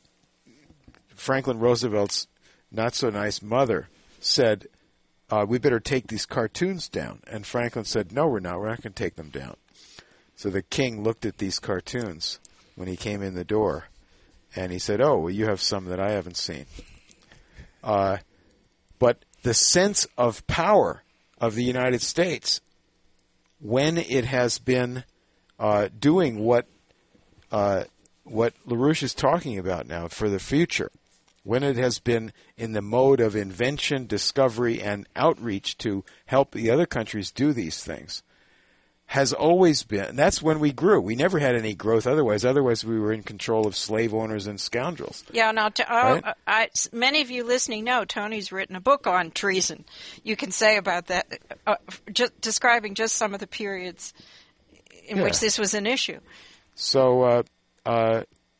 Franklin Roosevelt's not-so-nice mother said, uh, we better take these cartoons down. And Franklin said, no, we're not. We're not going to take them down. So the king looked at these cartoons when he came in the door, and he said, oh, well, you have some that I haven't seen. Uh, but the sense of power of the United States, when it has been uh, doing what uh, what LaRouche is talking about now for the future, when it has been in the mode of invention, discovery, and outreach to help the other countries do these things, has always been, and that's when we grew. We never had any growth otherwise. Otherwise, we were in control of slave owners and scoundrels. Yeah, now, to, right? uh, I, many of you listening know Tony's written a book on treason. You can say about that, uh, just describing just some of the periods in yeah. which this was an issue. So, uh, uh,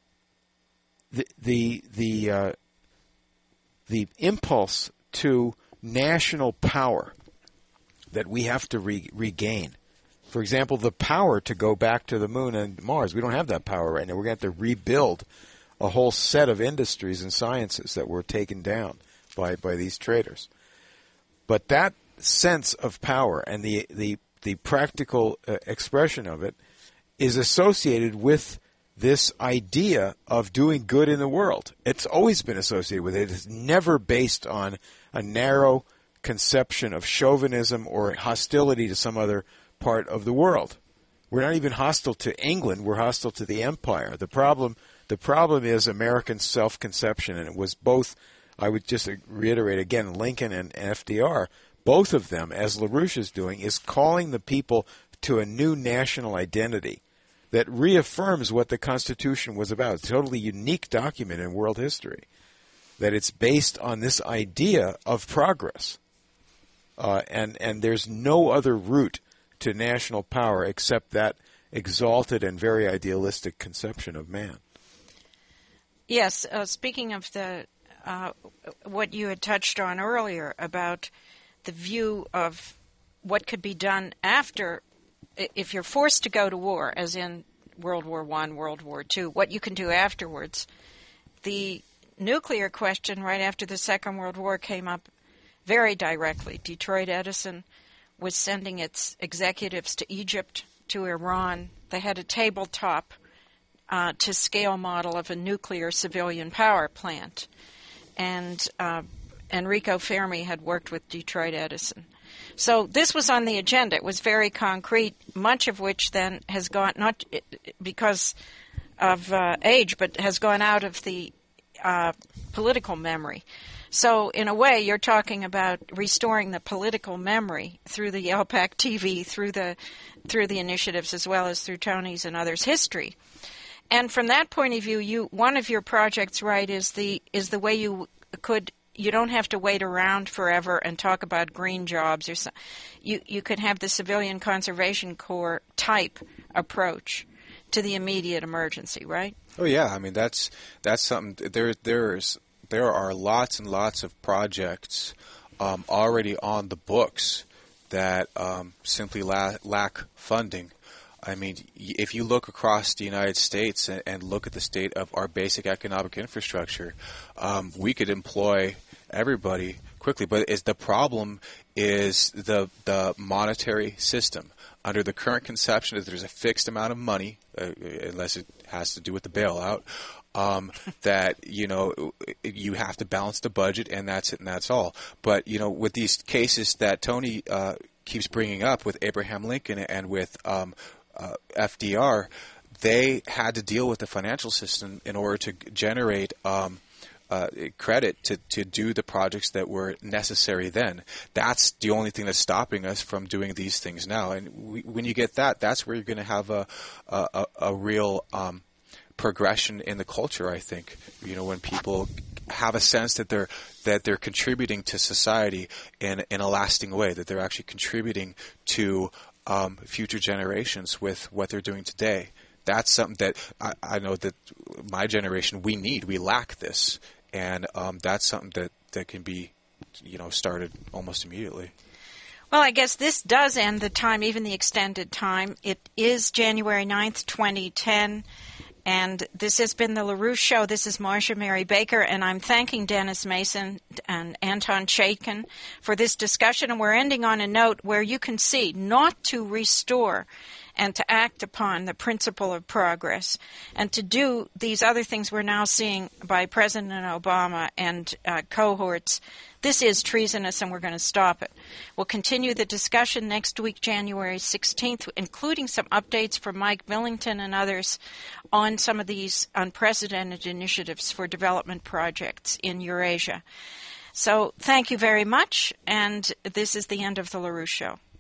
the the the uh, the impulse to national power that we have to re- regain. For example, the power to go back to the moon and Mars. We don't have that power right now. We're going to have to rebuild a whole set of industries and sciences that were taken down by, by these traders. But that sense of power and the, the, the practical uh, expression of it is associated with this idea of doing good in the world. It's always been associated with it. It's never based on a narrow conception of chauvinism or hostility to some other part of the world. We're not even hostile to England. We're hostile to the empire. The problem, the problem is American self-conception, and it was both. I would just reiterate again, Lincoln and F D R, both of them, as LaRouche is doing, is calling the people to a new national identity that reaffirms what the Constitution was about. It's a totally unique document in world history, that it's based on this idea of progress, uh, and and there's no other route to national power except that exalted and very idealistic conception of man. Yes, uh, speaking of the uh, what you had touched on earlier about the view of what could be done after, if you're forced to go to war, as in World War One, World War Two, what you can do afterwards. The nuclear question right after the Second World War came up very directly. Detroit Edison was sending its executives to Egypt, to Iran. They had a tabletop uh, to scale model of a nuclear civilian power plant. And uh, Enrico Fermi had worked with Detroit Edison. So this was on the agenda. It was very concrete, much of which then has gone, not because of uh, age, but has gone out of the uh, political memory. So in a way, you're talking about restoring the political memory through the L PAC T V, through the through the initiatives, as well as through Tony's and others' history. And from that point of view, you one of your projects, right, is the is the way you could you don't have to wait around forever and talk about green jobs or so. You you could have the Civilian Conservation Corps type approach to the immediate emergency, right? Oh yeah, I mean that's that's something. There there's there are lots and lots of projects um, already on the books that um, simply la- lack funding. I mean, if you look across the United States and, and look at the state of our basic economic infrastructure, um, we could employ everybody quickly. But is the problem is the the monetary system. Under the current conception is there's a fixed amount of money, uh, unless it has to do with the bailout, um, that, you know, you have to balance the budget, and that's it, and that's all. But, you know, with these cases that Tony uh, keeps bringing up with Abraham Lincoln and with um, uh, F D R, they had to deal with the financial system in order to generate um, uh, credit to, to do the projects that were necessary then. That's the only thing that's stopping us from doing these things now. And we, when you get that, that's where you're going to have a a, a real um, progression in the culture, I think. You know, when people have a sense that they're that they're contributing to society in in a lasting way, that they're actually contributing to um, future generations with what they're doing today. That's something that I, I know that my generation, we need. We lack this. And um, that's something that, that can be, you know, started almost immediately. Well, I guess this does end the time, even the extended time. It is January ninth, twenty ten, and this has been the LaRouche Show. This is Marcia Mary Baker, and I'm thanking Dennis Mason and Anton Chaikin for this discussion, and we're ending on a note where you can see not to restore and to act upon the principle of progress, and to do these other things we're now seeing by President Obama and uh, cohorts. This is treasonous, and we're going to stop it. We'll continue the discussion next week, January sixteenth, including some updates from Mike Millington and others on some of these unprecedented initiatives for development projects in Eurasia. So thank you very much, and this is the end of the LaRouche Show.